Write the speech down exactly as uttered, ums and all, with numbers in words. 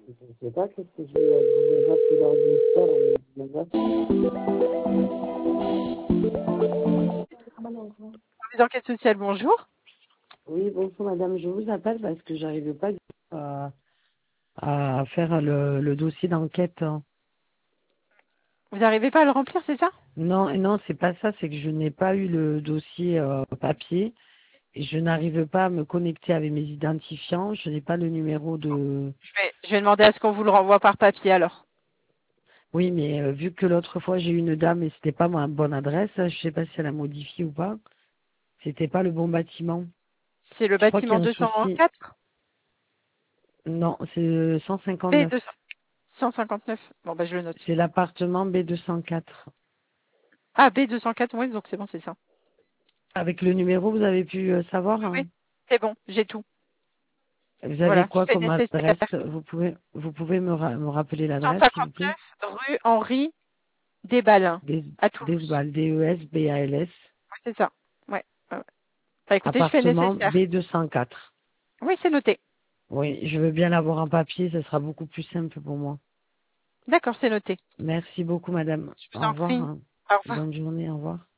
Je ne sais pas qu'est-ce que je vais vous appeler dans une histoire, mais Les enquêtes sociales, bonjour. oui, bonjour madame, je vous appelle parce que j'arrive pas à, à faire le, le dossier d'enquête. Vous n'arrivez pas à le remplir, c'est ça? Non, non, c'est pas ça, c'est que je n'ai pas eu le dossier euh, papier et je n'arrive pas à me connecter avec mes identifiants, je n'ai pas le numéro de... Je vais, je vais demander à ce qu'on vous le renvoie par papier alors. Oui, mais euh, vu que l'autre fois j'ai eu une dame et c'était pas ma bonne adresse, je sais pas si elle a modifié ou pas, c'était pas le bon bâtiment. C'est le Je crois qu'il y bâtiment a un souci. deux cent quatre? Non, c'est cent B cinquante-neuf. deux cent cinquante-neuf. Bon, bah, je le note. C'est l'appartement B deux cent quatre. Ah, B deux cent quatre, oui, donc c'est bon, c'est ça. Avec le numéro, vous avez pu euh, savoir, Oui, hein. oui, c'est bon, j'ai tout. Vous avez Voilà, je quoi fais comme adresse? nécessaire. Vous pouvez, vous pouvez me, ra- me rappeler l'adresse, s'il vous plaît? cent cinquante-neuf rue Henri Desbalins, Des, à des Toulouse. D E S B A L S. Oui, c'est ça. Ouais, ouais, ouais. Bah, écoutez, je fais Appartement nécessaire. B deux cent quatre. Oui, c'est noté. Oui, je veux bien l'avoir en papier, ce sera beaucoup plus simple pour moi. D'accord, c'est noté. Merci beaucoup, madame. Je vous Au en revoir, prie. hein. Au revoir. Bonne journée, au revoir.